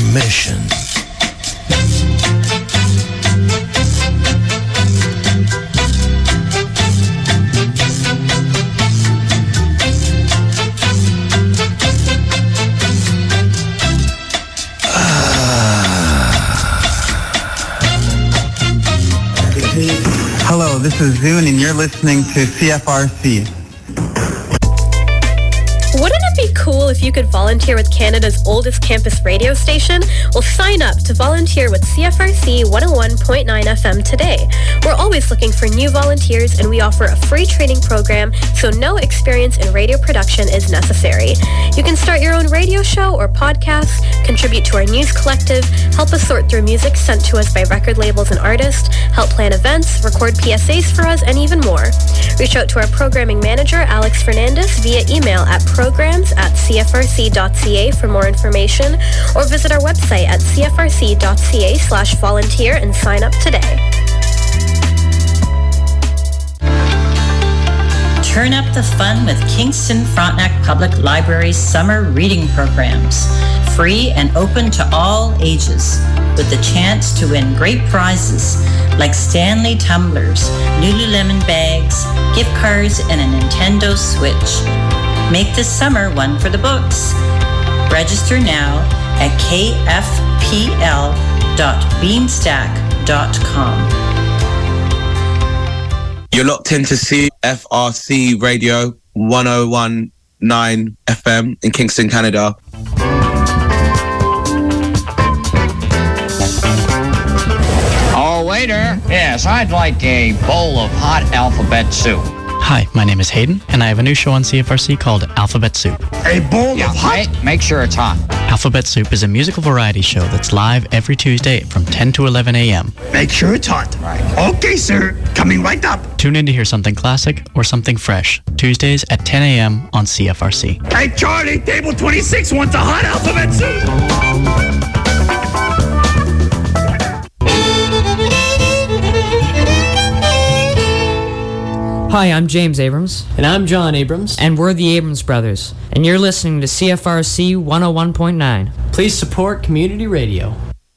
Intermission. Hello, this is Zune, and you're listening to CFRC. Wouldn't it be cool if you could volunteer with Canada's oldest campus radio station? Well, sign up to volunteer with CFRC 101.9 FM today. We're always looking for new volunteers, and we offer a free training program, so no experience in radio production is necessary. You can start your own radio show or podcast, contribute to our news collective, help us sort through music sent to us by record labels and artists, help plan events, record PSAs for us, and even more. Reach out to our programming manager, Alex Fernandez, via email at programs@cfrc.ca for more information, or visit our website at cfrc.ca/volunteer and sign up today. Turn up the fun with Kingston Frontenac Public Library's summer reading programs. Free and open to all ages, with the chance to win great prizes like Stanley tumblers, Lululemon bags, gift cards, and a Nintendo Switch. Make this summer one for the books. Register now at kfpl.beamstack.com. You're locked into CFRC Radio 101.9 FM in Kingston, Canada. Oh, waiter. Yes, I'd like a bowl of hot alphabet soup. Hi, my name is Hayden, and I have a new show on CFRC called Alphabet Soup. A bowl of hot? Make sure it's hot. Alphabet Soup is a musical variety show that's live every Tuesday from 10 to 11 a.m. Make sure it's hot. Right. Okay, sir. Coming right up. Tune in to hear something classic or something fresh. Tuesdays at 10 a.m. on CFRC. Hey, Charlie, table 26 wants a hot alphabet soup. Hi, I'm James Abrams. And I'm John Abrams. And we're the Abrams Brothers. And you're listening to CFRC 101.9. Please support community radio.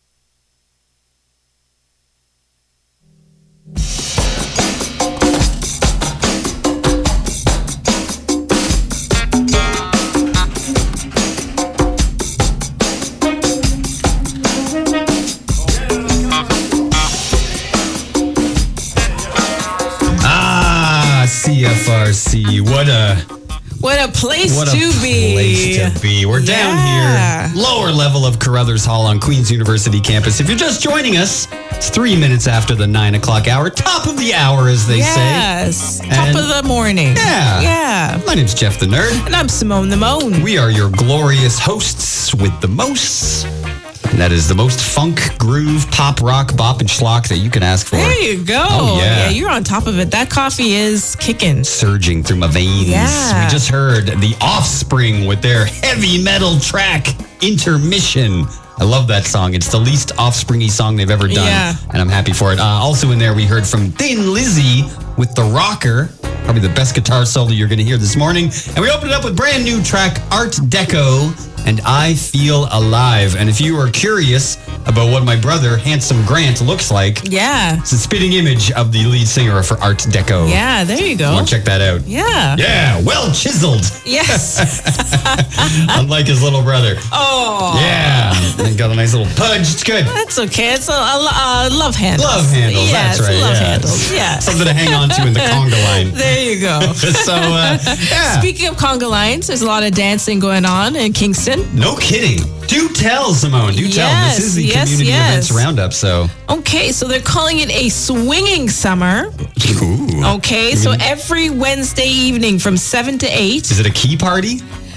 CFRC, what a place to be. We're down here, lower level of Carruthers Hall on Queen's University campus. If you're just joining us, it's 3 minutes after the 9 o'clock hour. Top of the hour, as they say. Yes, top of the morning. Yeah. My name's Jeff the Nerd. And I'm Simone the Moan. We are your glorious hosts with the most. And that is the most funk, groove, pop, rock, bop, and schlock that you can ask for. There you go. Oh, yeah. You're on top of it. That coffee is kicking. Surging through my veins. Yeah. We just heard The Offspring with their heavy metal track, Intermission. I love that song. It's the least Offspringy song they've ever done. Yeah. And I'm happy for it. Also in there, we heard from Thin Lizzy with The Rocker. Probably the best guitar solo you're going to hear this morning. And we opened it up with brand new track, Art Deco, and I Feel Alive. And if you are curious about what my brother, Handsome Grant, looks like, it's a spitting image of the lead singer for Art Deco. Yeah, there you go. You want to check that out? Yeah. Yeah, well chiseled. Yes. Unlike his little brother. Oh. Yeah. And got a nice little pudge. It's good. That's okay. It's a love handles. Love handles, that's right. Love handles, yeah. Something to hang on to in the conga line. There you go. So, yeah. Speaking of conga lines, there's a lot of dancing going on in Kingston. No kidding. Do tell, Simone. Do tell. This is the community events roundup, so. Okay, so they're calling it a swinging summer. Ooh. Okay, so every Wednesday evening from 7 to 8. Is it a key party?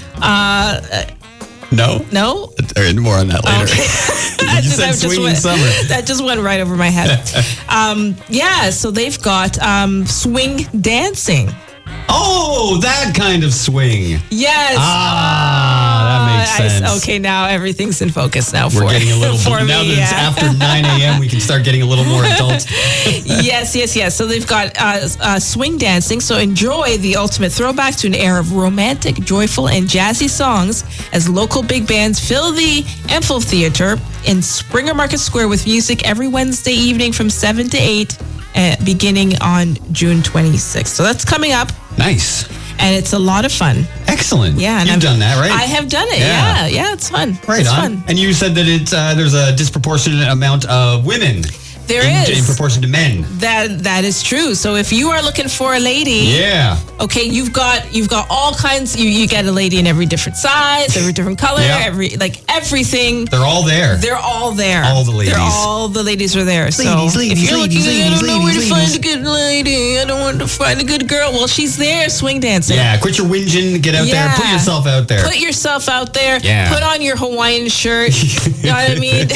No? No? More on that later. Okay. You said swinging summer. That just went right over my head. So they've got swing dancing. Oh, that kind of swing. Yes. That makes sense. Okay, now everything's in focus now. We're getting a little for now me, that it's after 9 a.m. we can start getting a little more adult. Yes. So they've got swing dancing. So enjoy the ultimate throwback to an era of romantic, joyful, and jazzy songs as local big bands fill the Amphitheater in Springer Market Square with music every Wednesday evening from 7 to 8, beginning on June 26th. So that's coming up. Nice. And it's a lot of fun. Excellent. Yeah. You've done that, right? I have done it. Yeah, it's fun. Right it's on. Fun. And you said that there's a disproportionate amount of women. There in proportion to men. That is true. So if you are looking for a lady, okay, you've got all kinds. You get a lady in every different size, every different color, everything. They're all there. They're all there. All the ladies. All the ladies are there. So if you're looking, I don't know where to find a good lady. I don't want to find a good girl. Well, she's there, swing dancing. Yeah, quit your whinging. Get out there. Put yourself out there. Put yourself out there. Yeah. Put on your Hawaiian shirt. You know what I mean?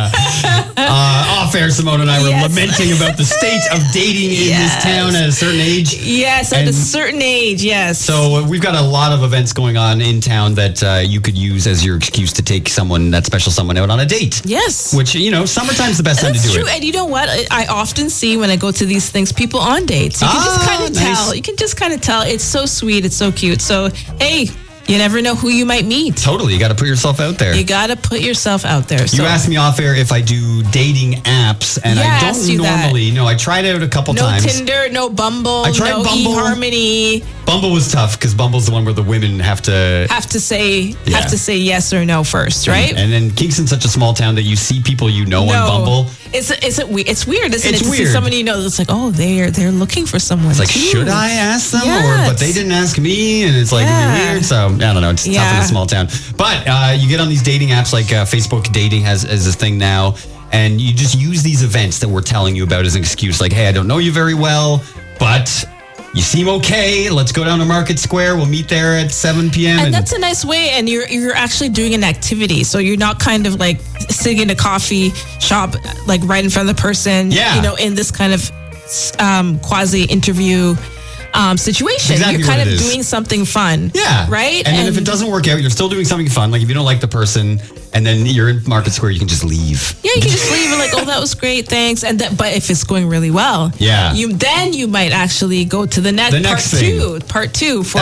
Off air, Simone and I were lamenting about the state of dating in this town at a certain age. Yes, at a certain age, yes. So we've got a lot of events going on in town that you could use as your excuse to take that special someone out on a date. Yes. Which, summertime's the best time to do it. That's true. And you know what? I often see when I go to these things, people on dates. You can just kind of tell. You can just kind of tell. It's so sweet. It's so cute. So, hey, you never know who you might meet. Totally. You got to put yourself out there. You got to put yourself out there. So. You asked me off air if I do dating apps, and I don't normally. No, I tried it out a couple times. No Tinder, no Bumble, I tried Bumble. eHarmony. Bumble was tough because Bumble's the one where the women have to say yes or no first, right? And then Kingston's such a small town that you see people on Bumble. It's weird, isn't it? It's to weird. see somebody it's like, oh, they're looking for someone. It's like, too. should I ask them? But they didn't ask me, and it's like weird. So I don't know. It's tough in a small town. But you get on these dating apps like Facebook Dating has a thing now, and you just use these events that we're telling you about as an excuse. Like, hey, I don't know you very well, but you seem okay. Let's go down to Market Square. We'll meet there at 7 p.m. And that's a nice way. And you're actually doing an activity. So you're not kind of like sitting in a coffee shop, like right in front of the person, in this kind of quasi interview situation. Exactly. You're kind of doing something fun. Yeah. Right? And then if it doesn't work out, you're still doing something fun. Like if you don't like the person and then you're in Market Square, you can just leave. Yeah, you can just leave and like, oh, that was great, thanks. But if it's going really well, you might actually go to the next part two for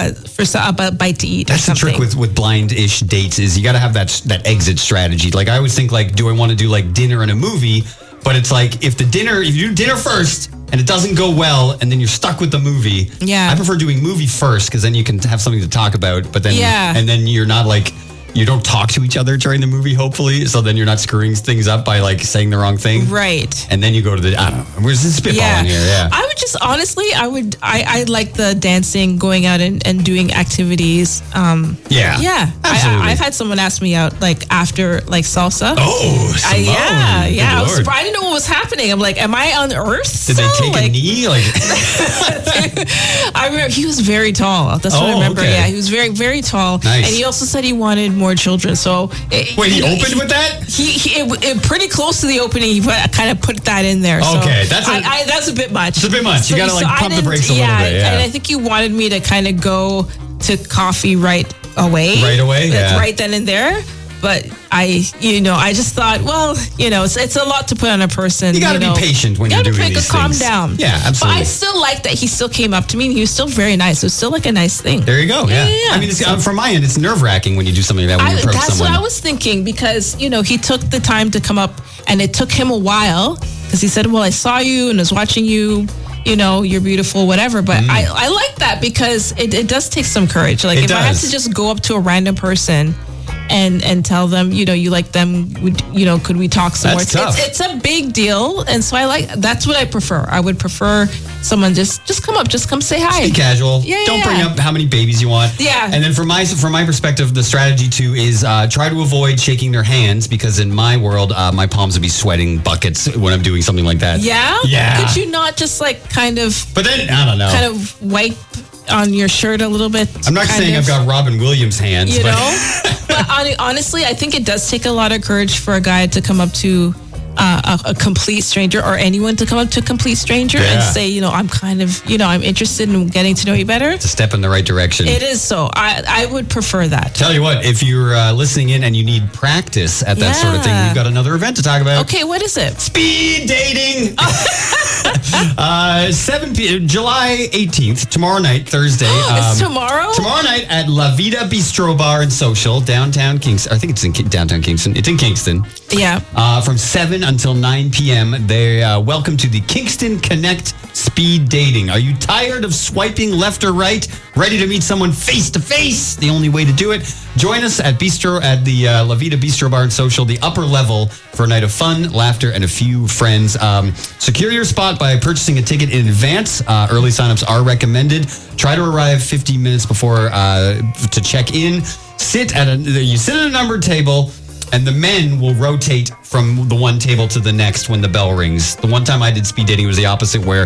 a bite to eat. That's the trick with blind-ish dates is you got to have that exit strategy. Like I always think like, do I want to do like dinner and a movie? But it's like if you do dinner first and it doesn't go well and then you're stuck with the movie. Yeah. I prefer doing movie first because then you can have something to talk about. But then and then you're not like you don't talk to each other during the movie, hopefully. So then you're not screwing things up by like saying the wrong thing. Right. And then you go to I don't know. We're just spitballing here. Yeah. I would just honestly, I like the dancing, going out and doing activities. Yeah. Absolutely. I've had someone ask me out like after like salsa. Oh, Simone. I was surprised. I didn't know what was happening. I'm like, am I on Earth? Did they take a knee? Like I remember he was very tall. That's what I remember. Okay. Yeah, he was very, very tall. Nice. And he also said he wanted more children. So wait, he opened with that? He pretty close to the opening. He kind of put that in there. Okay, so that's a bit much. It's a bit much. So, you gotta pump the brakes a little bit. Yeah. And I think you wanted me to kind of go to coffee right away. Right away. Yeah. Right then and there. But I just thought, well, it's a lot to put on a person. You got to be patient when you're doing these things. Calm down. Yeah, absolutely. But I still like that he still came up to me and he was still very nice. It was still like a nice thing. There you go. Yeah. I mean, from my end, it's nerve-wracking when you do something like that when you approach that's someone. That's what I was thinking because, he took the time to come up and it took him a while because he said, well, I saw you and I was watching you. You're beautiful, whatever. But I like that because it does take some courage. Like if I have to just go up to a random person and tell them, you like them, could we talk some more? It's a big deal. And so that's what I prefer. I would prefer someone just come up, just come say hi. Just be casual. Yeah, Don't bring up how many babies you want. Yeah. And then from my perspective, the strategy too is try to avoid shaking their hands because in my world, my palms would be sweating buckets when I'm doing something like that. Yeah? Yeah. Could you not just kind of... But then, I don't know. Kind of wipe on your shirt a little bit? I'm not saying I've got Robin Williams hands. But honestly, I think it does take a lot of courage for a guy to come up to a complete stranger or anyone to come up to a complete stranger and say, I'm kind of, I'm interested in getting to know you better. It's a step in the right direction. It is so. I would prefer that. Tell you what, if you're listening in and you need practice at that sort of thing, we've got another event to talk about. Okay, what is it? Speed dating. 7 p.m. July 18th, tomorrow night, Thursday. It's tomorrow? Tomorrow night at La Vida Bistro Bar and Social, downtown Kingston. I think it's in downtown Kingston. It's in Kingston. Yeah. From 7 until 9 p.m. They welcome to the Kingston Connect Speed Dating. Are you tired of swiping left or right? Ready to meet someone face to face? The only way to do it. Join us at the La Vida Bistro Bar and Social, the upper level, for a night of fun, laughter, and a few friends. Secure your spot by purchasing a ticket in advance. Early signups are recommended. Try to arrive 15 minutes before to check in. You sit at a numbered table, and the men will rotate from the one table to the next when the bell rings. The one time I did speed dating, it was the opposite, where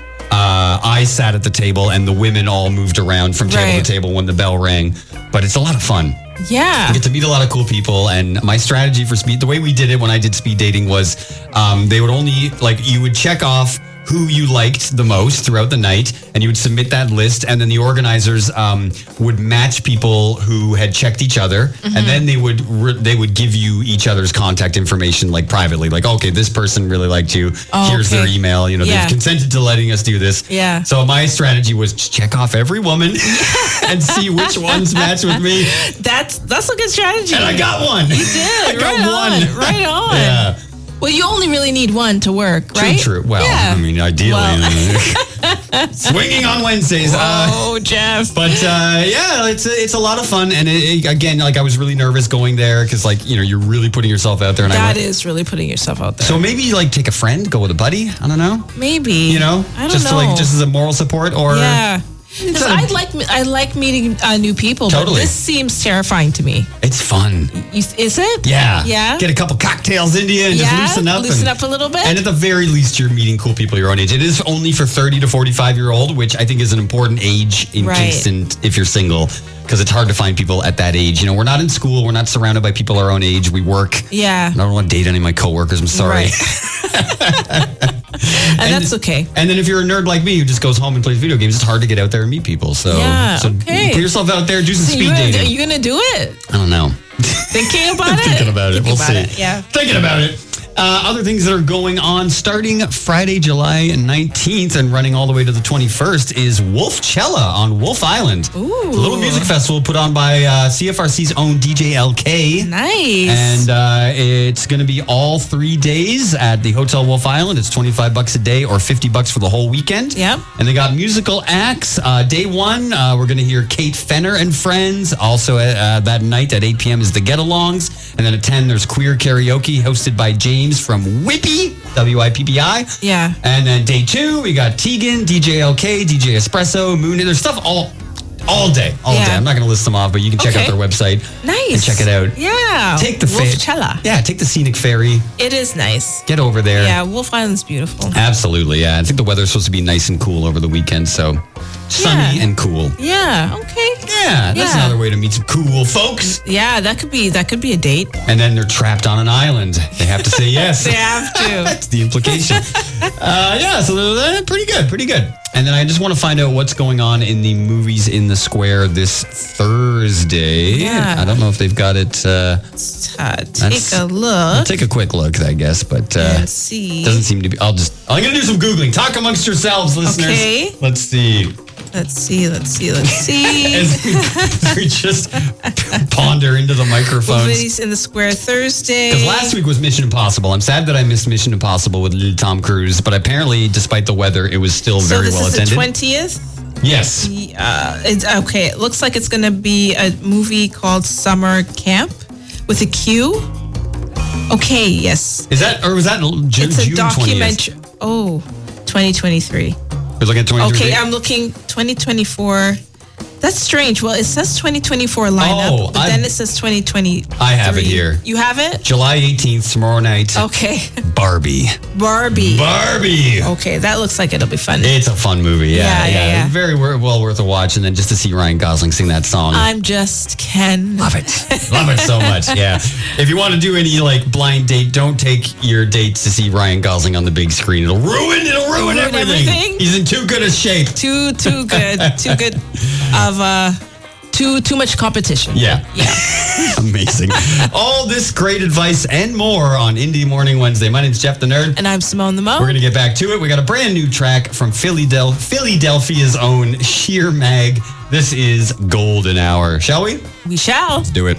I sat at the table and the women all moved around from table to table when the bell rang. But it's a lot of fun. Yeah. You get to meet a lot of cool people. And my strategy for speed, the way we did it when I did speed dating was they would only, you would check off who you liked the most throughout the night, and you would submit that list, and then the organizers would match people who had checked each other, and then they would give you each other's contact information, privately, okay, this person really liked you. Here's their email. They've consented to letting us do this. Yeah. So my strategy was to check off every woman and see which ones match with me. That's a good strategy. And I got one. You did. I got one. Right on. Yeah. Well, you only really need one to work, right? True. Well, ideally. Swinging on Wednesdays. Oh, Jeff. But it's a lot of fun. And again, I was really nervous going there because, you're really putting yourself out there. And that is really putting yourself out there. So maybe, take a friend, go with a buddy. I don't know. Maybe. I don't know. Just as a moral support or... Yeah. Because I like meeting new people, but this seems terrifying to me. It's fun. Is it? Yeah. Yeah. Get a couple cocktails into you and just loosen up. Loosen up a little bit. And at the very least, you're meeting cool people your own age. It is only for 30 to 45-year-old, which I think is an important age in Kingston if you're single, because it's hard to find people at that age. We're not in school. We're not surrounded by people our own age. We work. Yeah. I don't want to date any of my coworkers. I'm sorry. Right. and that's okay. And then if you're a nerd like me who just goes home and plays video games, it's hard to get out there and meet people. So, put yourself out there, do some speed dating. Are you going to do it? I don't know. Thinking about it? Thinking about it. We'll see. Yeah. Thinking about it. Other things that are going on starting Friday, July 19th and running all the way to the 21st is Wolfcella on Wolf Island. Ooh. It's a little music festival put on by CFRC's own DJ LK. Nice. And it's going to be all 3 days at the Hotel Wolf Island. It's $25 a day or $50 for the whole weekend. Yep. And they got musical acts. Day one, we're going to hear Kate Fenner and Friends. Also that night at 8 p.m. is the Get-Alongs. And then at 10, there's Queer Karaoke hosted by James from Whippy, WIPPI. Yeah. And then day two, we got Tegan, DJ LK, DJ Espresso, Moon. There's stuff all day. I'm not going to list them off, but you can check out their website. Nice. And check it out. Yeah. Take the Wolfcella. Yeah, take the scenic ferry. It is nice. Get over there. Yeah, Wolf Island's beautiful. Absolutely, yeah. I think the weather's supposed to be nice and cool over the weekend, so sunny and cool. Yeah, okay. Yeah, that's another way to meet some cool folks. Yeah, that could be a date. And then they're trapped on an island. They have to say yes. They have to. That's the implication. So they're pretty good. And then I just want to find out what's going on in the Movies in the Square this Thursday. Yeah. I don't know if they've got it. Take a look. I'll take a quick look, I guess, but let's see. Doesn't seem to be. I'm going to do some Googling. Talk amongst yourselves, listeners. Okay. Let's see. Let's see. As we just ponder into the microphones. Movies in the Square Thursday. Because last week was Mission Impossible. I'm sad that I missed Mission Impossible with little Tom Cruise, but apparently, despite the weather, it was still very well attended. So this is the 20th? Yes. It's okay. It looks like it's going to be a movie called Summer Camp with a Q. Okay, yes. Is that, or was that June 20th? It's a documentary. 2023. We're looking at 2023. Okay, I'm looking 2024. That's strange. Well, it says 2024 lineup, but then it says 2020. I have it here. You have it? July 18th, tomorrow night. Okay. Barbie. Okay, that looks like it'll be fun. It's a fun movie. Yeah. Very well worth a watch. And then just to see Ryan Gosling sing that song. I'm just Ken. Love it so much. Yeah. If you want to do any like blind date, don't take your dates to see Ryan Gosling on the big screen. It'll ruin everything. He's in too good a shape. Too good. Too good of too much competition. Yeah. Amazing. All this great advice and more on Indie Morning Wednesday. My name's Jeff the Nerd. And I'm Simone the Mo. We're going to get back to it. We got a brand new track from Philadelphia's own Sheer Mag. This is Golden Hour. Shall we? We shall. Let's do it.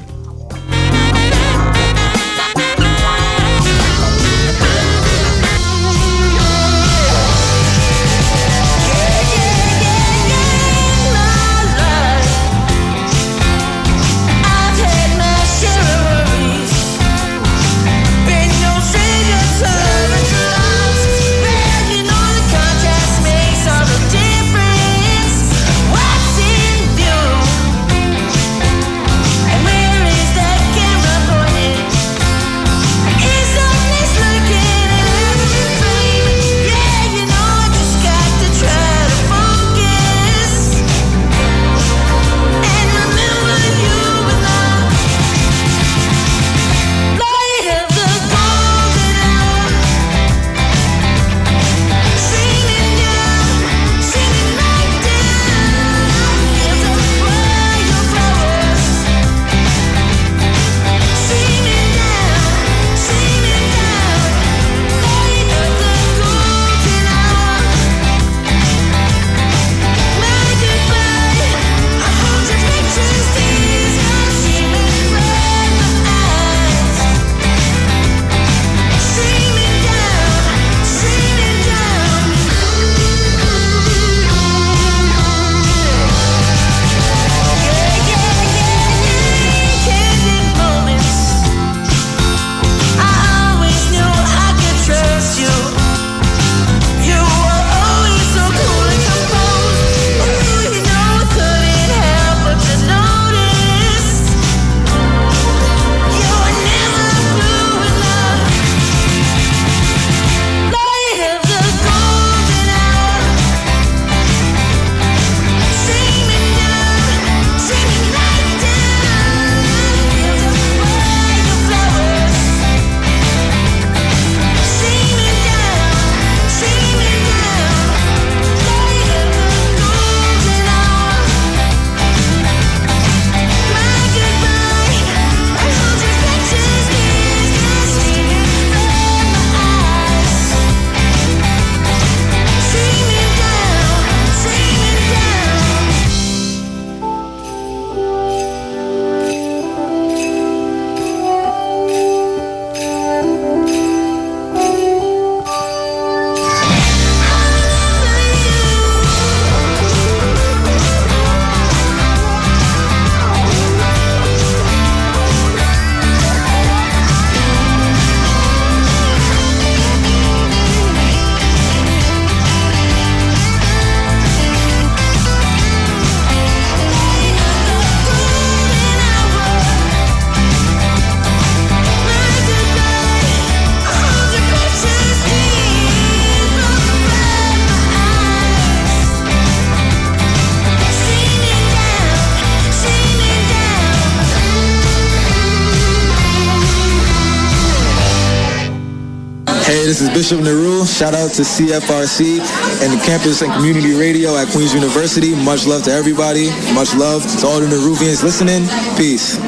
This is Bishop Naru. Shout out to CFRC and the campus and community radio at Queen's University. Much love to everybody. Much love to all the Naruvians listening. Peace.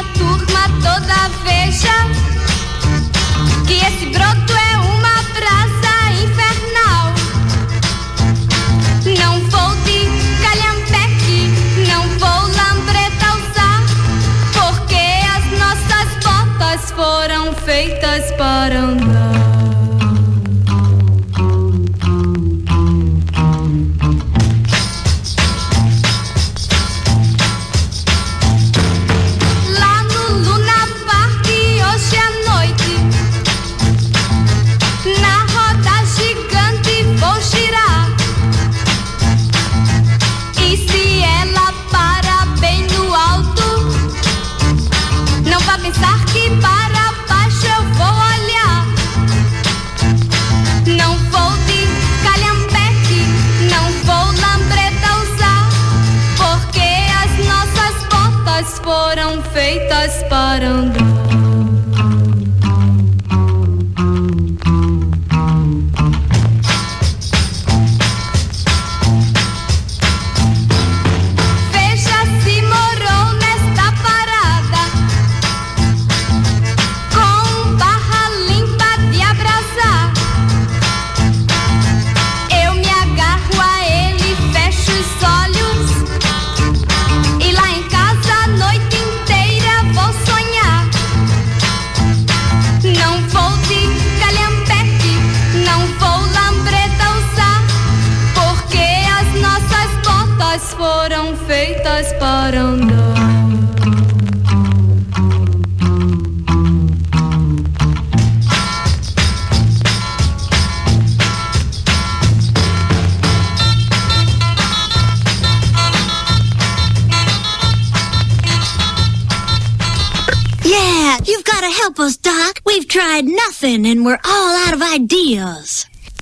Que esse broto é uma praça. feitas para andar. Lá no Luna Park hoje à noite, na roda gigante vou girar. E se ela para bem no alto, não vá pensar que para baixo eu vou olhar. Não vou de calhambeque, não vou lambreta usar, porque as nossas botas foram feitas para andar. Veja se morou nesta parada, com barra limpa de abrasar. Eu me agarro a ele, fecho os olhos, e lá em casa a noite inteira vou sonhar. Não vou de calhambeque, não vou lambreta usar, porque as nossas botas foram feitas para andar. Yeah, you've got to help us, Doc. We've tried nothing and we're all out of ideas.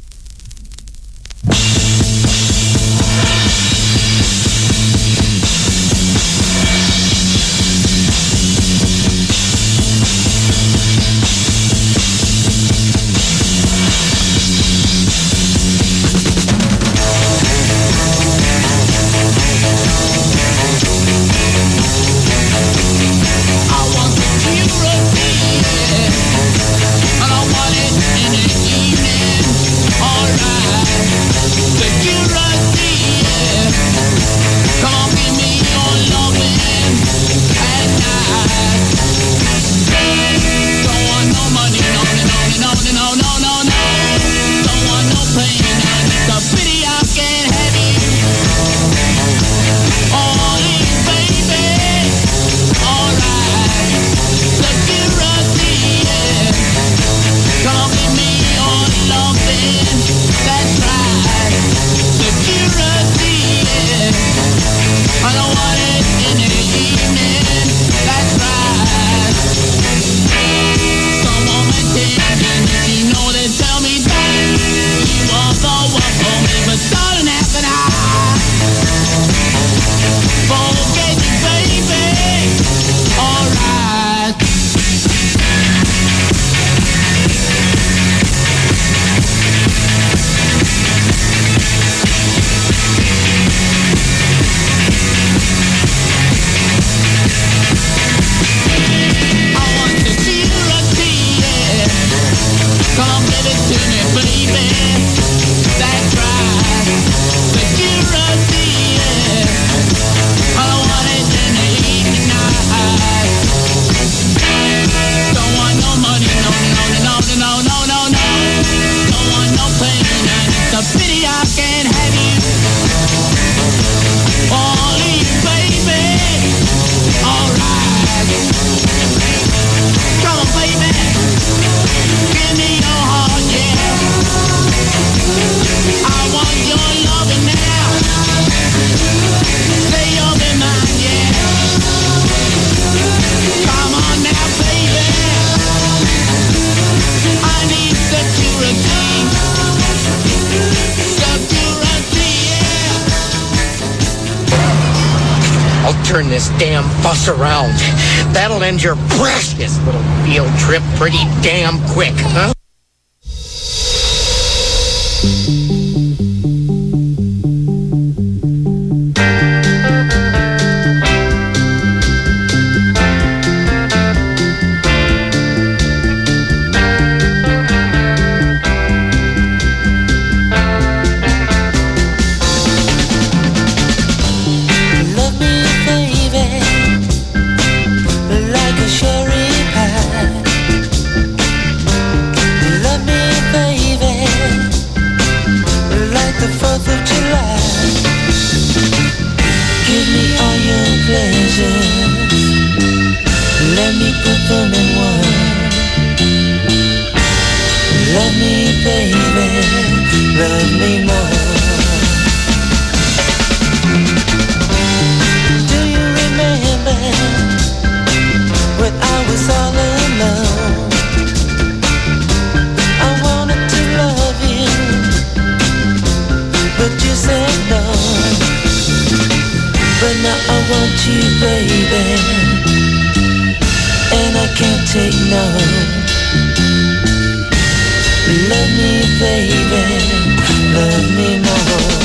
Turn this damn bus around. That'll end your precious little field trip pretty damn quick, huh? Like a cherry pie. baby, love me more.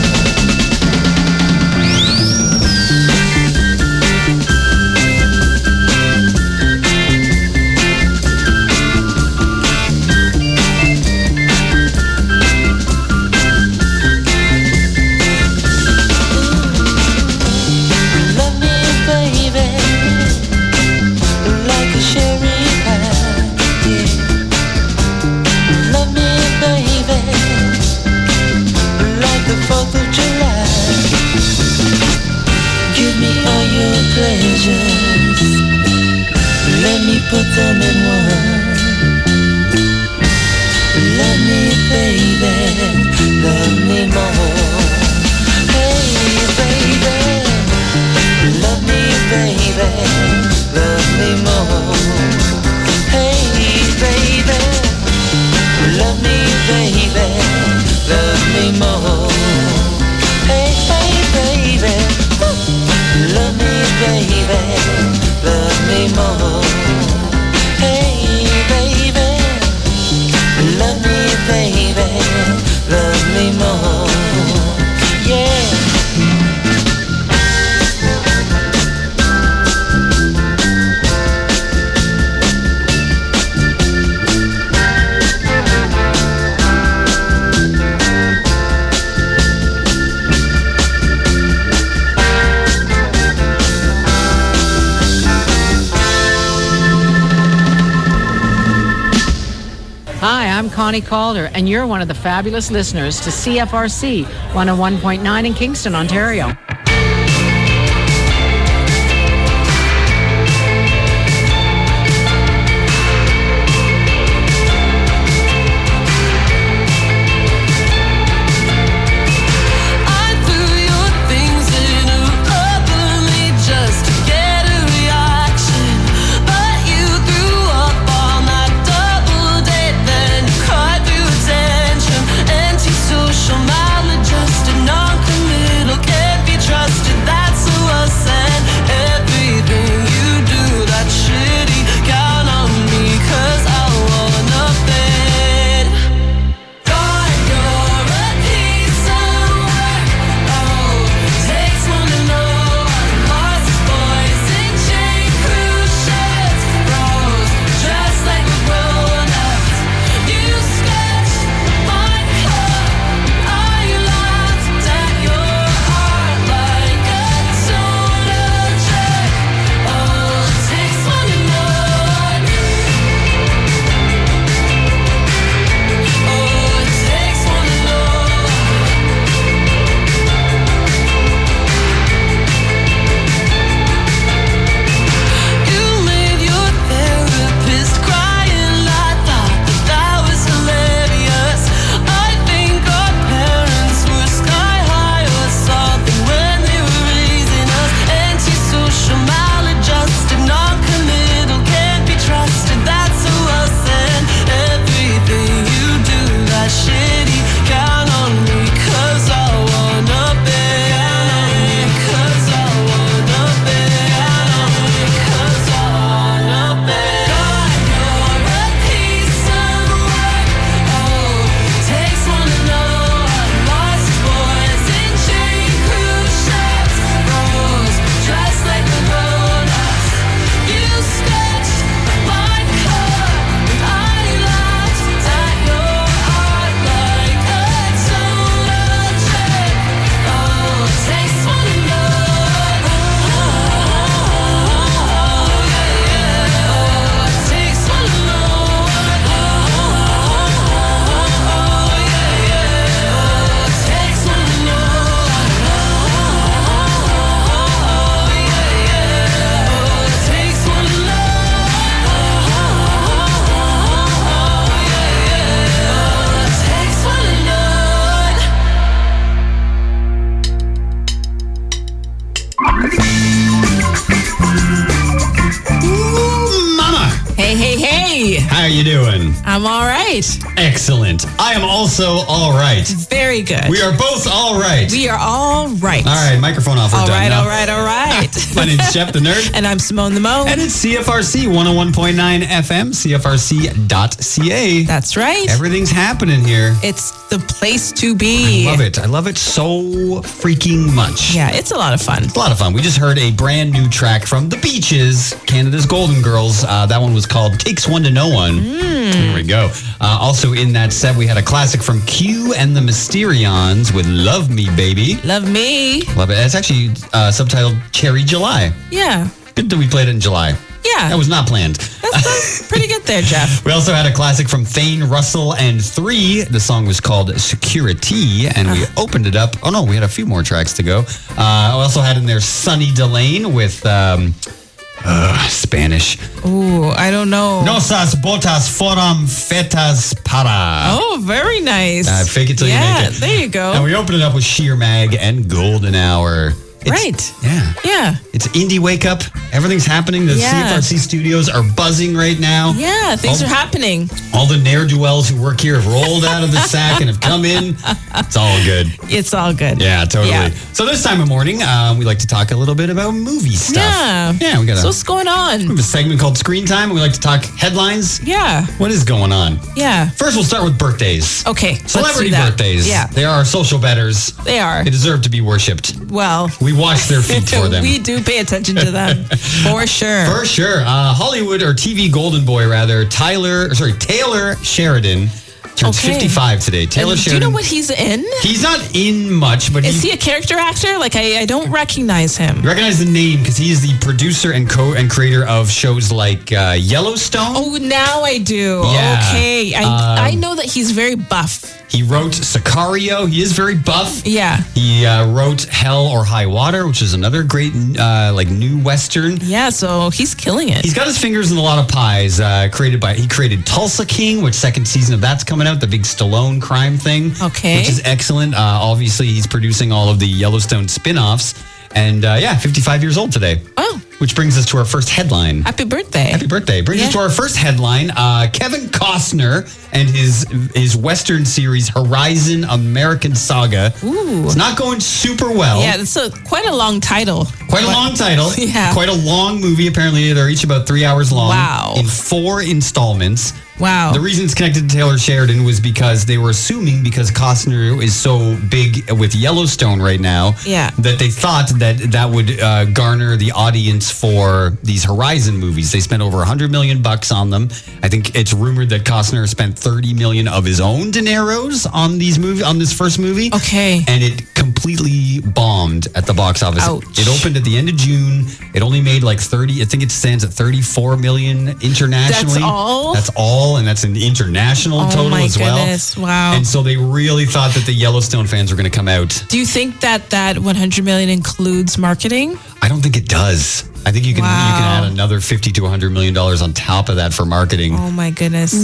Put them in one. Love me, baby, love me more. Hey, baby, love me, baby, love me more. Hey, baby, love me, baby, love me more. Hey, baby, love me, baby, love me more. Love me, baby, love me more, yeah. Hi, I'm Connie Calder, and you're one of the fabulous listeners to CFRC 101.9 in Kingston, Ontario. Social maladjusted, non-committal, can't be trusted. How you doing? I'm all right. Excellent. I am also all right. Very good. We are both all right. We are all right. All right, microphone off. We're All done right, now. all right, all right. My name's Jeff the Nerd. And I'm Simone the Mo. And it's CFRC 101.9 FM, CFRC.ca. That's right. Everything's happening here. It's the place to be. I love it. I love it so freaking much. Yeah, it's a lot of fun. It's a lot of fun. We just heard a brand new track from The Beaches, Canada's Golden Girls. That one was called Takes One to Know One. There we go. Also in that set, we had a classic from Q and the Mysterions with Love Me, Baby. Love me. Love it. It's actually subtitled Cherry July. Yeah. Good that we played it in July. Yeah. That was not planned. That's pretty good there, Jeff. We also had a classic from Thane Russell and 3. The song was called Security, and we opened it up. Oh, no, we had a few more tracks to go. We also had in there Sunny Delane with Spanish. Ooh, I don't know. Nosas botas foram fetas para. Oh, very nice. Fake it till you make it. There you go. And we opened it up with Sheer Mag and Golden Hour. Right. Yeah. Yeah. It's Indie Wake Up. Everything's happening. The CFRC studios are buzzing right now. Yeah, things are happening. All the ne'er-do-wells who work here have rolled out of the sack and have come in. It's all good. It's all good. Yeah, totally. Yeah. So this time of morning, we like to talk a little bit about movie stuff. Yeah. We got So what's going on? we have a segment called Screen Time. We like to talk headlines. Yeah. What is going on? Yeah. First, we'll start with birthdays. Okay. Celebrity let's do that. birthdays. Yeah. They are social betters. They are. They deserve to be worshipped. Well, We wash their feet for them. we do pay attention to them for sure. For sure. Hollywood, or TV golden boy rather, Taylor Sheridan turns 55 today. Taylor And do you Sheridan. know what he's in? He's not in much, but Is he a character actor? Like I don't recognize him. You recognize the name because he is the producer and creator of shows like Yellowstone. Oh, now I do. Yeah. Okay. I know that he's very buff. He wrote Sicario. He is very buff. Yeah. He wrote Hell or High Water, which is another great new Western. Yeah, so he's killing it. He's got his fingers in a lot of pies. He created Tulsa King, which second season of that's coming out, the big Stallone crime thing. Okay. Which is excellent. Obviously, he's producing all of the Yellowstone spin-offs. And 55 years old today. Oh. Which brings us to our first headline. Happy birthday. Happy birthday. Brings us to our first headline. Kevin Costner and his Western series Horizon American Saga. Ooh. It's not going super well. Yeah, it's quite a long title. Quite a long title. Yeah. Quite a long movie. Apparently, they're each about 3 hours long. Wow. In 4 installments. Wow. The reason it's connected to Taylor Sheridan was because they were assuming, because Costner is so big with Yellowstone right now, Yeah. that they thought that would garner the audience for these Horizon movies. They spent over $100 million on them. I think it's rumored that Costner spent $30 million of his own dineros on this first movie. Okay. And it completely bombed at the box office. Ouch. It opened at the end of June. It only made like 30. I think it stands at 34 million internationally. That's all? That's all. And that's an international total as well. Goodness. Wow. And so they really thought that the Yellowstone fans were going to come out. Do you think that $100 million includes marketing? I don't think it does. I think you can add another $50 to $100 million on top of that for marketing. Oh my goodness.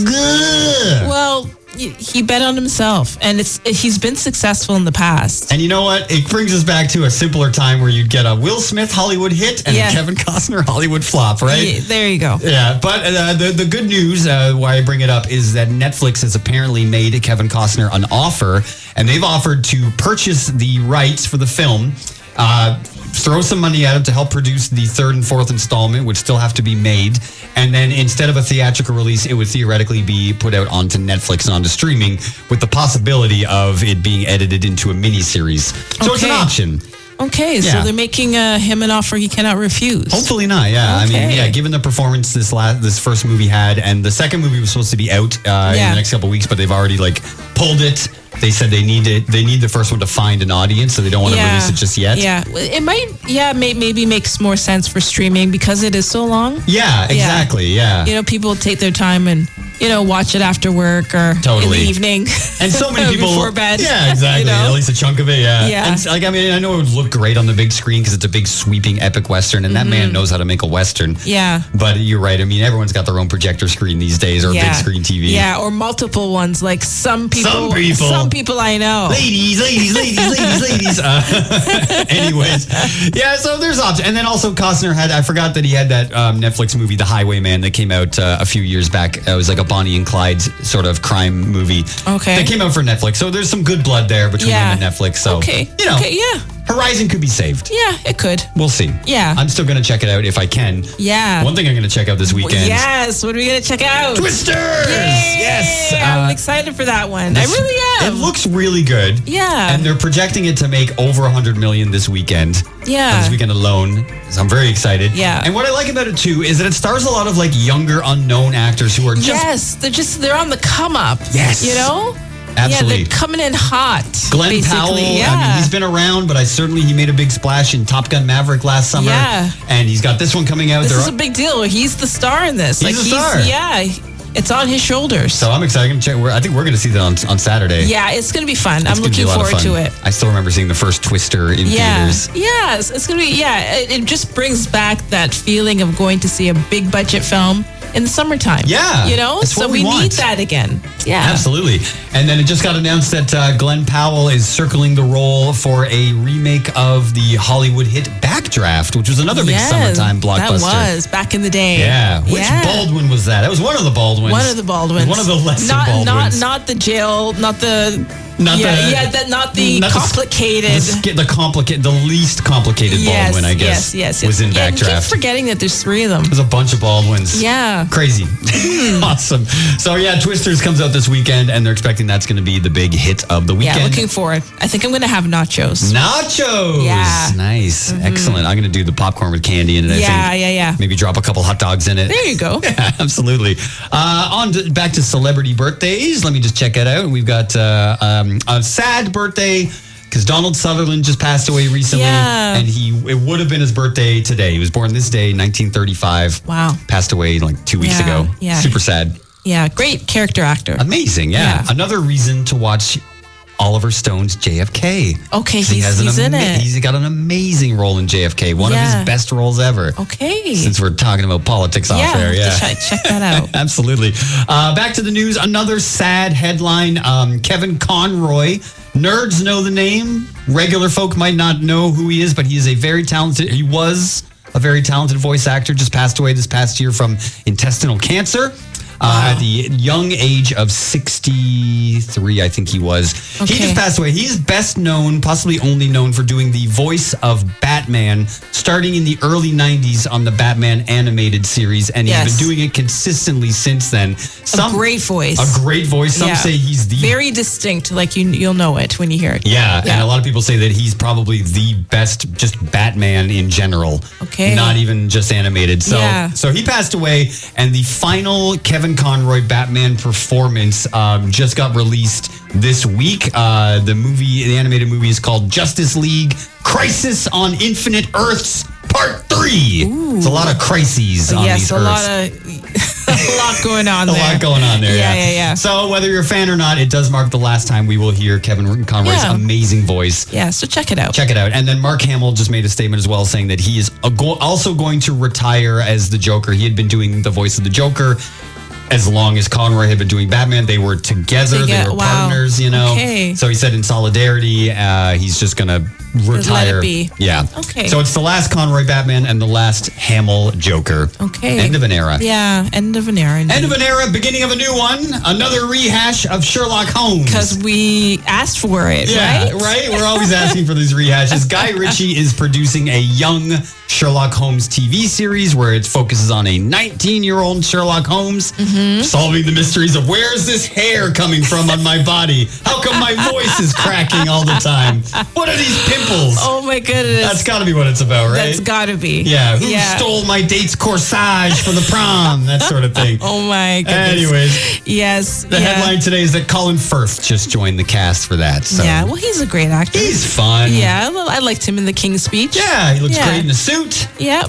Well, he bet on himself, and he's been successful in the past. And you know what? It brings us back to a simpler time where you'd get a Will Smith Hollywood hit and a Kevin Costner Hollywood flop, right? Yeah, there you go. Yeah, but the good news, why I bring it up, is that Netflix has apparently made Kevin Costner an offer, and they've offered to purchase the rights for the film, throw some money at him to help produce the 3rd and 4th installment, which still have to be made. And then instead of a theatrical release, it would theoretically be put out onto Netflix and onto streaming, with the possibility of it being edited into a miniseries. So it's an option. Okay, so they're making him an offer he cannot refuse. Hopefully not, yeah. Okay. I mean, given the performance this first movie had, and the second movie was supposed to be out in the next couple of weeks, but they've already pulled it. They said they need the first one to find an audience, so they don't want to release it just yet. Yeah, it might, maybe makes more sense for streaming because it is so long. Yeah, exactly, yeah. You know, people take their time and, watch it after work or in the evening. And so many people before bed. Yeah, exactly. At least a chunk of it, yeah. Yeah. And I know it would look great on the big screen because it's a big sweeping epic Western, and that man knows how to make a Western. Yeah. But you're right. I mean, everyone's got their own projector screen these days, or a big screen TV. Yeah, or multiple ones. Like some people people I know. Ladies. Anyways, yeah, so there's options. And then also Costner I forgot that he had that Netflix movie, The Highwayman, that came out a few years back. It was like a Bonnie and Clyde sort of crime movie. Okay. That came out for Netflix. So there's some good blood there between him and Netflix. So, okay, yeah. Horizon could be saved. Yeah, it could. We'll see. Yeah. I'm still going to check it out if I can. Yeah. One thing I'm going to check out this weekend. Yes. What are we going to check out? Twisters! Yay! Yes. I'm excited for that one. I really am. It looks really good. Yeah. And they're projecting it to make over $100 million this weekend. Yeah. This weekend alone. So I'm very excited. Yeah. And what I like about it too is that it stars a lot of like younger unknown actors who are just they're on the come up. Yes. You know? Absolutely. Yeah, they're coming in hot. Glenn basically. Powell, Yeah. I mean, he's been around, but he made a big splash in Top Gun Maverick last summer. Yeah. And he's got this one coming out. This is a big deal. He's the star in this. He's the star. Yeah. It's on his shoulders. So I'm excited. I think we're going to see that on Saturday. Yeah, it's going to be fun. It's I'm gonna be looking a lot of forward to fun. it. I still remember seeing the first Twister in theaters. Yes, it's going to be, it just brings back that feeling of going to see a big budget film in the summertime. Yeah. You know? That's So what we we want. need that again. Yeah. Absolutely. And then it just got announced that Glenn Powell is circling the role for a remake of the Hollywood hit Backdraft, which was another big summertime blockbuster. That was back in the day. Yeah. Which Baldwin was that? That was one of the Baldwins. One of the Baldwins. One of the lesser Baldwins. Not the jail, not the complicated. The least complicated Baldwin, I guess. Yes. Was in I keep Backdraft. forgetting that there's three of them. There's a bunch of Baldwins. Yeah. Crazy. Awesome. So yeah, Twisters comes out this weekend and they're expecting that's going to be the big hit of the weekend. Yeah, looking forward. I think I'm going to have nachos. Nachos. Yeah. Nice. Excellent. I'm going to do the popcorn with candy in it, I think. Yeah. Maybe drop a couple hot dogs in it. There you go. Yeah, absolutely. Back to celebrity birthdays. Let me just check it out. We've got a sad birthday because Donald Sutherland just passed away recently. Yeah. And it would have been his birthday today. He was born this day, 1935. Wow. Passed away like 2 weeks ago. Yeah. Super sad. Yeah, great character actor. Amazing, yeah. Another reason to watch Oliver Stone's JFK. Okay, he's in it. He's got an amazing role in JFK. One of his best roles ever. Okay. Since we're talking about politics off there. Yeah. Check that out. Absolutely. Back to the news. Another sad headline. Kevin Conroy. Nerds know the name. Regular folk might not know who he is, but he was a very talented voice actor. Just passed away this past year from intestinal cancer. At the young age of 63, I think he was. Okay. He just passed away. He's best known, possibly only known for doing the voice of Batman, starting in the early 90s on the Batman animated series, and he's been doing it consistently since then. A great voice. A great voice. Some say he's the... Very distinct, like you'll know it when you hear it. Yeah, and a lot of people say that he's probably the best just Batman in general. Okay. Not even just animated. So he passed away, and the final Kevin Conroy Batman performance just got released this week. The animated movie is called Justice League Crisis on Infinite Earths Part 3. It's a lot of crises on these Earths. A lot going on there. A lot going on there. Yeah. So whether you're a fan or not, it does mark the last time we will hear Kevin Conroy's amazing voice. Yeah, so check it out. And then Mark Hamill just made a statement as well saying that he is also going to retire as the Joker. He had been doing the voice of the Joker as long as Conroy had been doing Batman. They were together. They were partners, you know. Okay. So he said in solidarity, he's just going to retire. Let it be. Yeah. Okay. So it's the last Conroy Batman and the last Hamill Joker. Okay. End of an era. Yeah, end of an era. Indeed. End of an era, beginning of a new one. Another rehash of Sherlock Holmes. Because we asked for it, right? We're always asking for these rehashes. Guy Ritchie is producing a young Sherlock Holmes TV series where it focuses on a 19-year-old Sherlock Holmes solving the mysteries of where's this hair coming from on my body? How come my voice is cracking all the time? What are these pimples? Oh my goodness. That's got to be what it's about, right? That's got to be. Yeah. Who stole my date's corsage for the prom? That sort of thing. Oh my goodness. Anyways. Yes. The headline today is that Colin Firth just joined the cast for that. So. Yeah, well, he's a great actor. He's fun. Yeah, I liked him in The King's Speech. Yeah, he looks great in a suit. Yep.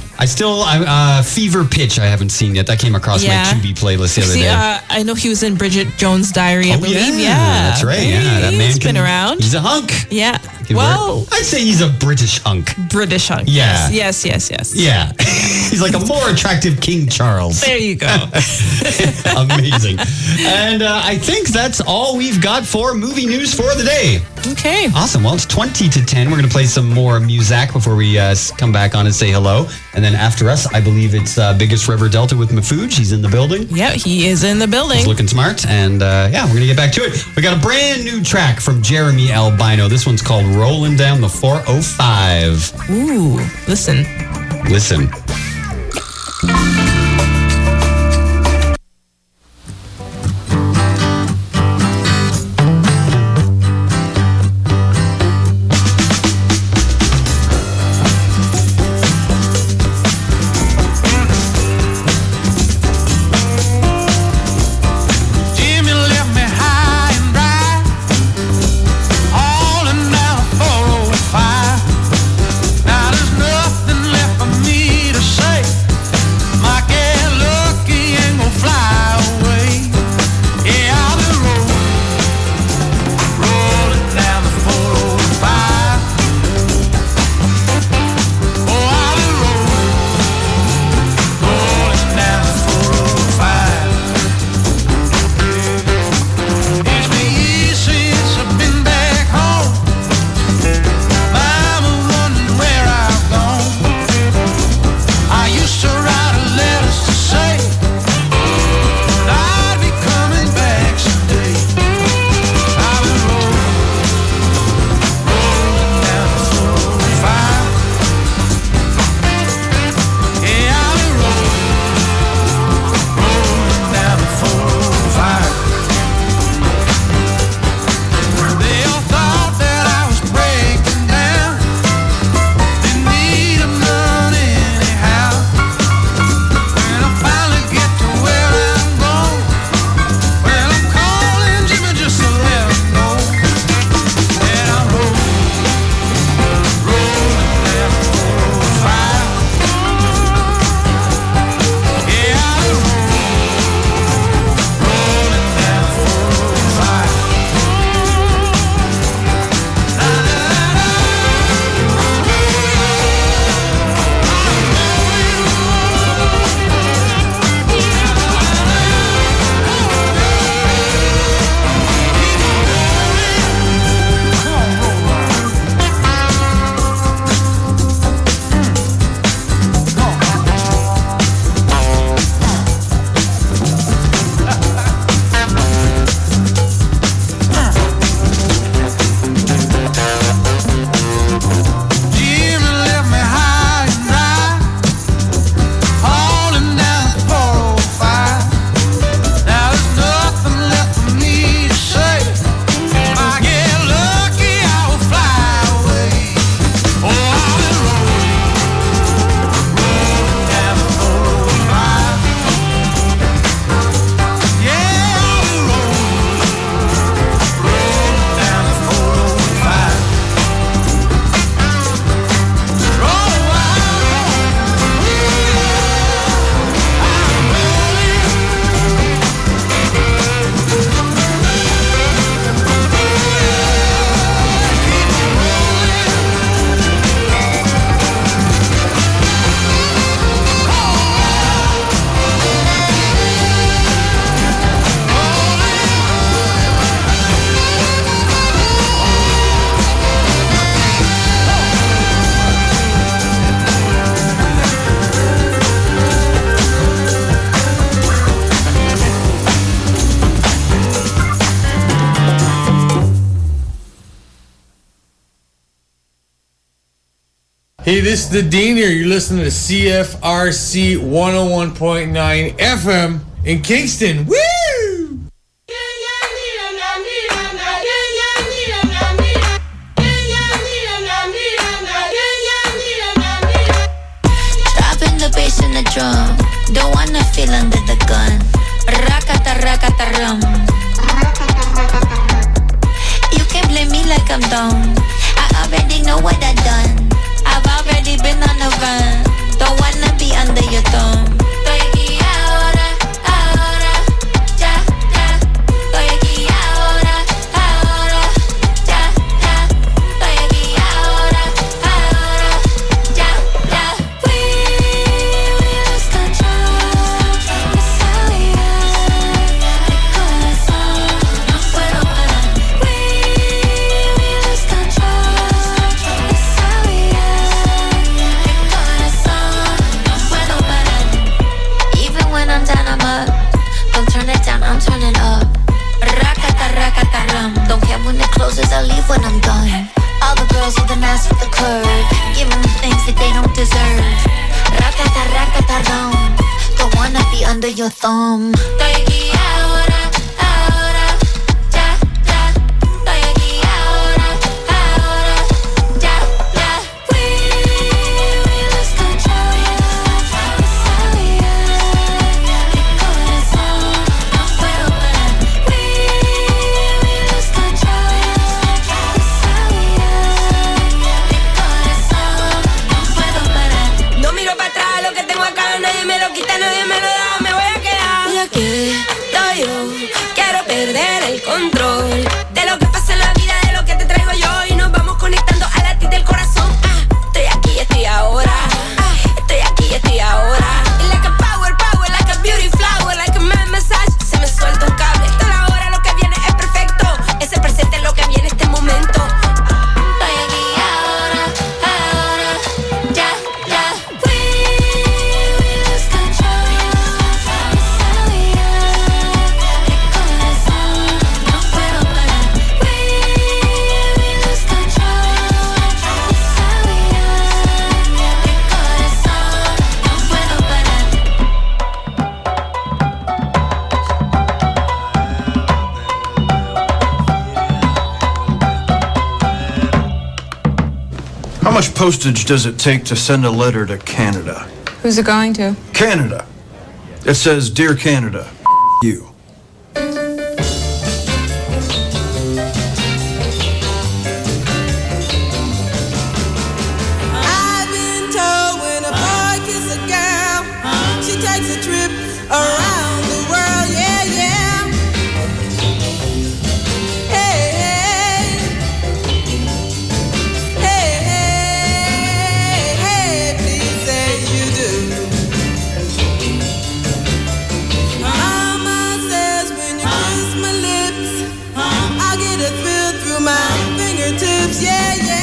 Fever Pitch I haven't seen yet. That came across my Tubi playlist the other day. I know he was in Bridget Jones' Diary, I believe. Yeah, that's right. Yeah, that he's been around. He's a hunk. Yeah. Well, I'd say he's a British hunk. British hunk. Yeah. Yes. Yeah. He's like a more attractive King Charles. There you go. Amazing. And I think that's all we've got for movie news for the day. Okay. Awesome. Well, it's 20 to 10. We're going to play some more music before we come back on and say hello. And then after us, I believe it's Biggest River Delta with Mafuj. He's in the building. Yeah, he is in the building. He's looking smart. And we're going to get back to it. We got a brand new track from Jeremy Albino. This one's called Rolling Down the 405. Ooh, listen. Hey, this is the Dean here. You're listening to CFRC 101.9 FM in Kingston. Woo! Dropping the bass in the drum. Don't wanna feel under the gun. Rakata rakata rum. You can blame me like I'm dumb. I already know what I done. I've already been on the run. Don't wanna be under your thumb. Estoy aquí ahora, ahora. don't care when it closes, I leave when I'm done. All the girls with an ass with a curve, giving them things that they don't deserve. Rakata, rakata, rum. Don't wanna be under your thumb. Estoy aquí ahora, ahora, ya, ya. Estoy aquí ahora, ahora, ya, ya. We lose control, mi corazón no puedo parar. We lose control, mi corazón no puedo parar. No miro para atrás, lo que tengo acá nadie me lo quita, nadie me lo da, me voy a quedar. Y aquí estoy yo, quiero perder el control de lo que pasa en la vida, de lo que te traigo yo, y nos vamos conectando a latir del corazón. Estoy aquí, estoy ahora. Estoy aquí, estoy ahora. Y like a power, power, like a beauty flower, like a man massage, se me suelta un cable. Esto es ahora, lo que viene es perfecto. Ese presente es lo que viene este momento. Estoy aquí ahora, ahora, ya, ya. We lose control, mi corazón no puedo parar. We lose control, mi corazón no puedo parar. How much postage does it take to send a letter to Canada? Who's it going to? Canada. It says, Dear Canada, you. I've been told when a boy kisses a girl, she takes a trip around the world, yeah, yeah. Hey, hey, hey, hey, hey, please say you do. Mama says when you kiss my lips, I'll get a thrill through my fingertips, yeah, yeah.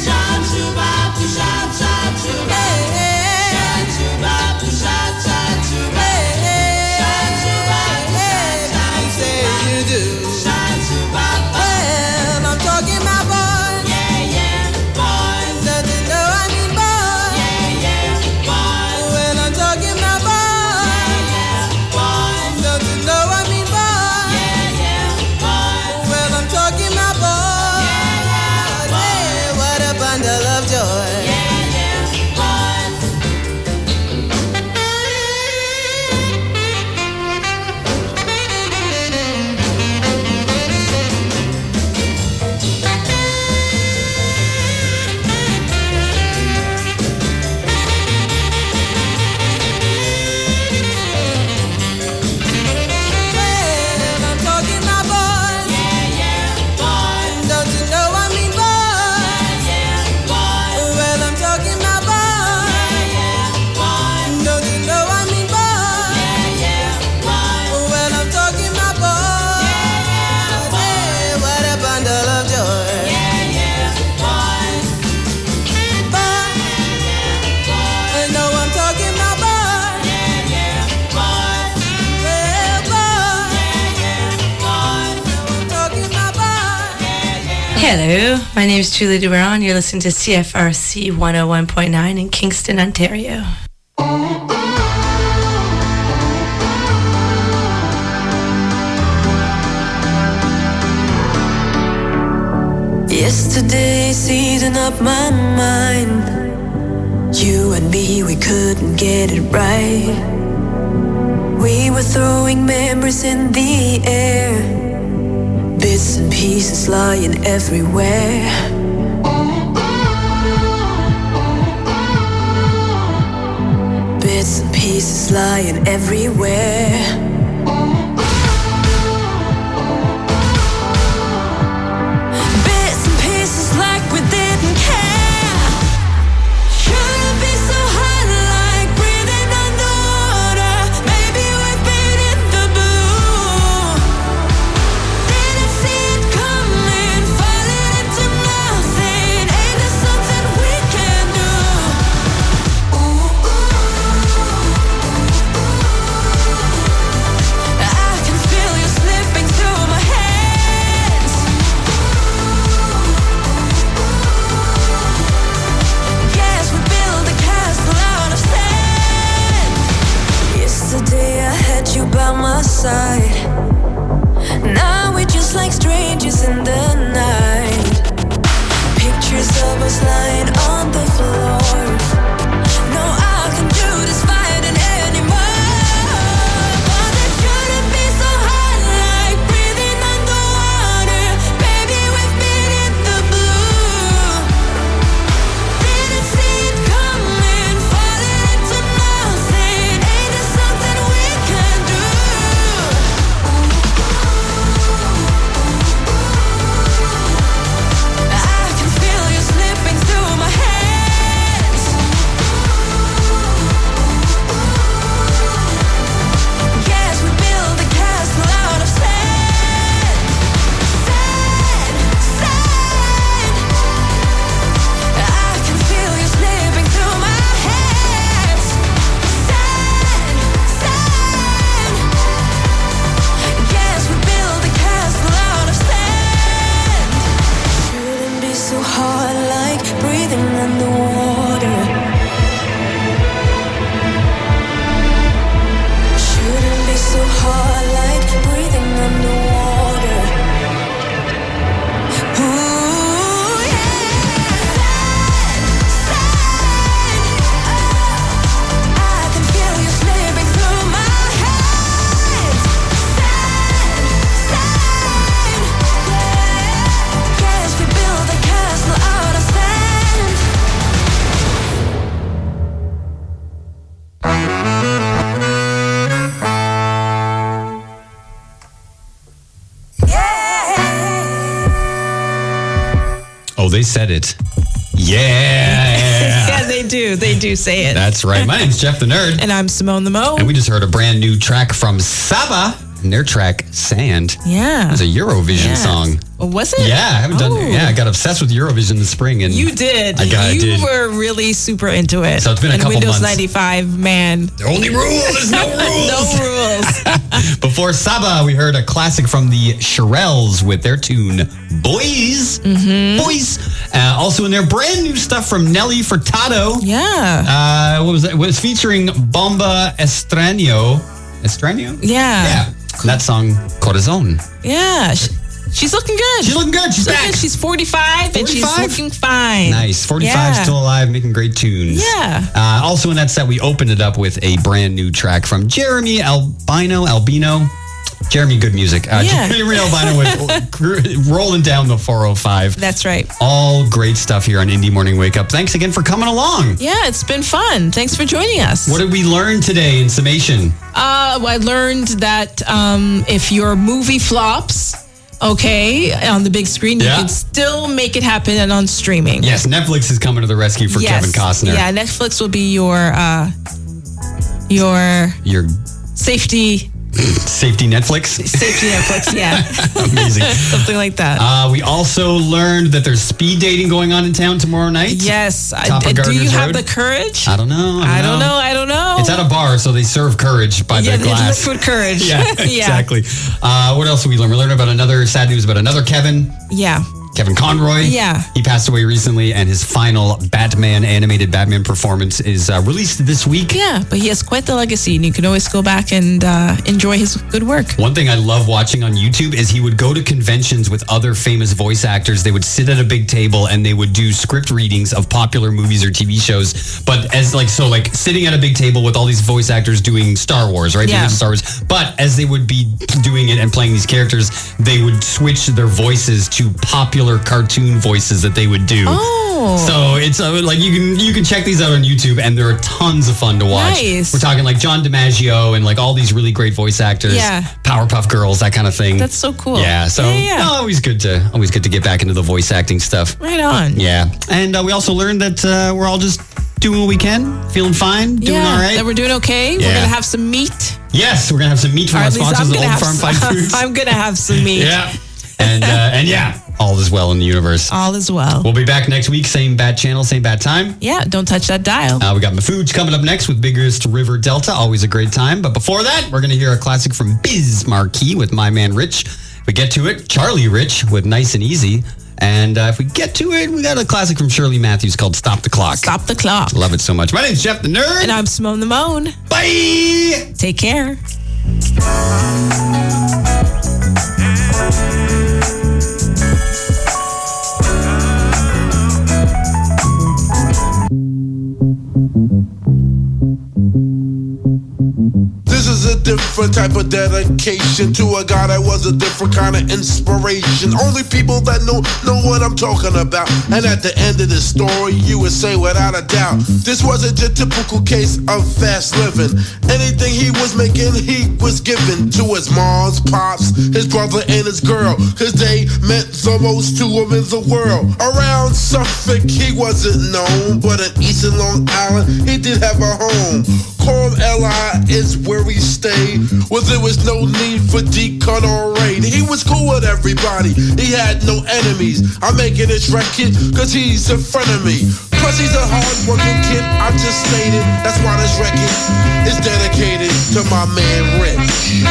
Well, I'm talking about boys. Don't you know I mean boys? Well, I'm talking about boys. Don't you know I mean boys? Well, I'm talking about boys. Hey, what a bundle of joy. Well, I'm talking about boys. Don't you know I mean boys? Well, I'm talking about boys. Don't you know I mean boys? Well, I'm talking about boys. Hey, what a bundle of joy. Boys. I know I'm talking about boys. Well, boys. I'm talking about boys. Hello, my name is Julie DeBaron. You're listening to CFRC 101.9 in Kingston, Ontario. Yesterday seasoned up my mind. You and me, we couldn't get it right. We were throwing memories in the air, bits and pieces lying everywhere. Bits and pieces lying everywhere. Bits and pieces like we didn't care. Shouldn't be so hard like breathing underwater. Maybe we've been in the blue. Didn't see it coming, falling into nothing. Ain't there something we can do? Ooh, ooh. voice in the night. Pictures of us lying on the floor. No, I can do this fighting anymore. But it shouldn't be so hard like breathing underwater. Baby, we've been in the blue. Didn't see it coming, falling into nothing. Ain't there something we can do? I can feel you slipping through my hands. Guess we build a castle out of sand. Sand, sand. I can feel you slipping through my hands. Sand, sand. Guess we build a castle out of sand. Shouldn't be so hard like breathing underwater. Shouldn't be so hard like breathing underwater. Ooh, yeah. Sand, sand. I can feel you slipping through my hands. Sand, sand. Guess we build a castle out of sand. Oh, they said it. Yeah. Yeah, they do. They do say it. That's right. My name's Jeff the Nerd. And I'm Simone the Mo. And we just heard a brand new track from Saba and their track Sand. Yeah. It's a Eurovision song. Oh, was it? Yeah, I haven't done. Yeah, I got obsessed with Eurovision this spring, and You did. I you did. were really super into it. So it's been a and couple Windows months. 95, man. The only rule is no rules. No rules. Before Saba, we heard a classic from the Shirelles with their tune Boys. Boys. Also in their brand new stuff from Nelly Furtado. Yeah. What was that? It was featuring Bomba Estranio. Estranio? Yeah. That song, Corazon. Yeah. She's looking good. She's looking good. She's back. Good. She's 45 and she's 45? looking fine. Nice. 45, Yeah. still alive, making great tunes. Yeah. Also in that set, we opened it up with a brand new track from Jeremy Albino. Jeremy, good music. Yeah. Jeremy Albino with Rolling Down the 405. That's right. All great stuff here on Indie Morning Wake Up. Thanks again for coming along. Yeah, it's been fun. Thanks for joining us. What did we learn today in summation? I learned that if your movie flops, okay, on the big screen, you can still make it happen on streaming. Yes, Netflix is coming to the rescue for Kevin Costner. Yeah, Netflix will be your safety Netflix? Safety Netflix, yeah. Amazing. Something like that. We also learned that there's speed dating going on in town tomorrow night. Yes. Top of Do you Gardner's have Road. the courage? I don't know. I don't know. It's at a bar, so they serve courage by the glass. It's liquid courage. Yeah, exactly. What else did we learn? We learned about another sad news about another Kevin. Yeah. Kevin Conroy. Yeah. He passed away recently, and his final animated Batman performance is released this week. Yeah, but he has quite the legacy, and you can always go back and enjoy his good work. One thing I love watching on YouTube is he would go to conventions with other famous voice actors. They would sit at a big table and they would do script readings of popular movies or TV shows. But as sitting at a big table with all these voice actors doing Star Wars, right? Yeah. Star Wars. But as they would be doing it and playing these characters, they would switch their voices to popular cartoon voices that they would do. Oh. So it's you can check these out on YouTube, and they're tons of fun to watch. Nice. We're talking like John DiMaggio and like all these really great voice actors. Yeah. Powerpuff Girls, that kind of thing. That's so cool. Yeah. So Yeah. always good to get back into the voice acting stuff. Right on. Yeah. And we also learned that we're all just doing what we can, feeling fine, doing all right. That we're doing okay. Yeah. We're going to have some meat. Yes, we're gonna have some meat from Or our at least sponsors, I'm the gonna Old have Farm Fight some- Foods. I'm going to have some meat. Yeah. And yeah, all is well in the universe. All is well. We'll be back next week, same bat channel, same bat time. Yeah, don't touch that dial. We got Mafuge coming up next with Biggest River Delta. Always a great time. But before that, we're going to hear a classic from Biz Marquee with My Man Rich. If we get to it, Charlie Rich with Nice and Easy. And if we get to it, we got a classic from Shirley Matthews called Stop the Clock. Stop the clock. Love it so much. My name's Jeff the Nerd. And I'm Simone the Moan. Bye. Take care. different type of dedication to a guy that was a different kind of inspiration. Only people that know what I'm talking about. And at the end of the story, you would say without a doubt, this wasn't your typical case of fast living. Anything he was making, he was giving to his mom's pops, his brother and his girl, cause they meant the most to him in the world. Around Suffolk, he wasn't known, but in East and Long Island, he did have a home. Coram LI is where he stayed, where there was no need for decon or raid. He was cool with everybody, he had no enemies. I'm making this record cause he's in front of me. Plus he's a hard-working kid, I just stated. That's why this record is dedicated to my man Rich.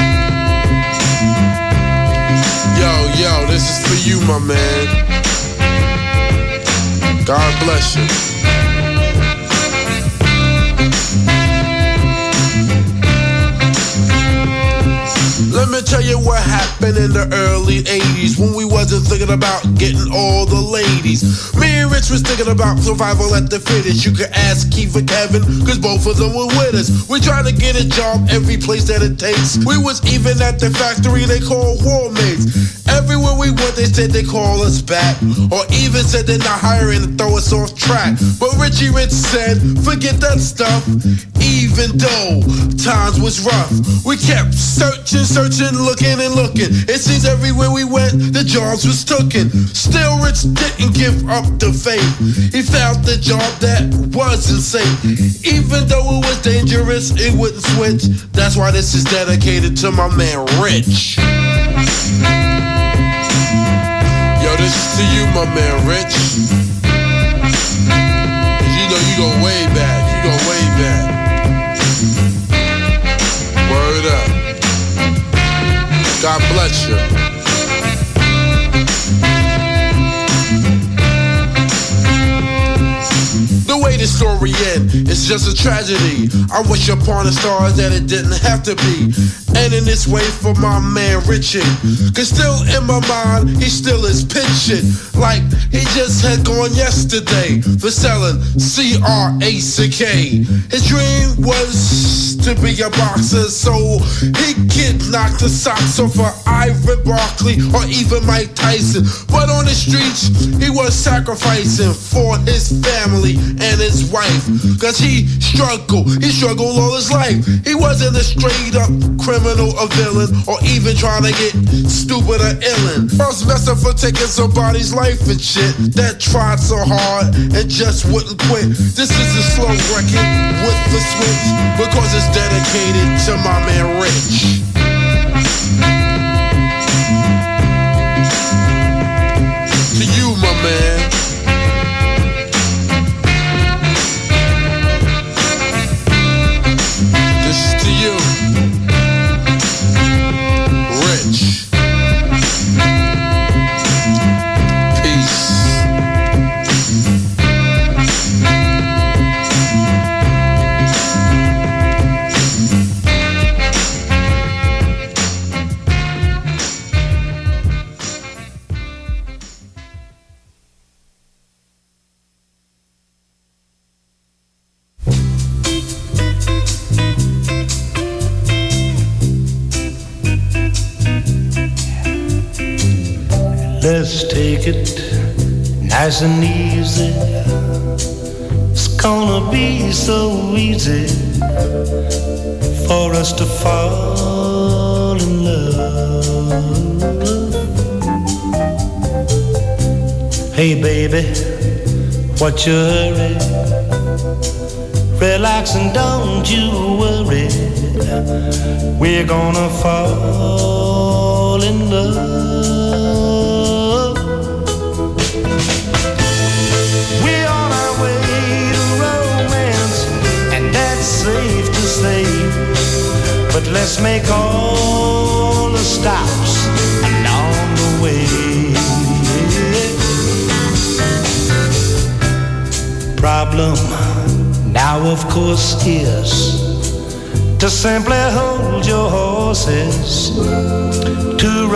Yo, this is for you, my man. God bless you. Let me tell you what happened in the early 80s when we wasn't thinking about getting all the ladies. Me and Rich was thinking about survival at the fittest. You could ask Keith and Kevin, cause both of them were with us. We tried to get a job every place that it takes. We was even at the factory they call war mates. Everywhere we went they said they call us back, or even said they're not hiring to throw us off track. But Richie Rich said, forget that stuff. Even though times was rough, we kept searching, looking and looking. It seems everywhere we went, the jobs was tooken. Still Rich didn't give up the faith. He found the job that wasn't safe. Even though it was dangerous, it wouldn't switch. That's why this is dedicated to my man Rich. Yo, this is to you, my man Rich. You know you go way back, Word up. God bless you. The way the story ends, it's just a tragedy. I wish upon the stars that it didn't have to be. And in this way for my man Richard, cause still in my mind, he still is pitching like he just had gone yesterday for selling CRACK. His dream was to be a boxer, so he could knock the socks off of Ivan Barkley or even Mike Tyson. But on the streets, he was sacrificing for his family and his wife, cause he struggled all his life. He wasn't a straight up criminal or villain, or even trying to get stupid or illin'. First messing for taking somebody's life and shit, that tried so hard and just wouldn't quit. This is a slow record with the switch, because it's dedicated to my man Rich. To you, my man. To you, Rich. Peace. Let's take it nice and easy. It's gonna be so easy for us to fall in love. Hey baby, what's your hurry? Relax and don't you worry. We're gonna fall in love. Safe to say, but let's make all the stops along the way. Problem now, of course, is to simply hold your horses to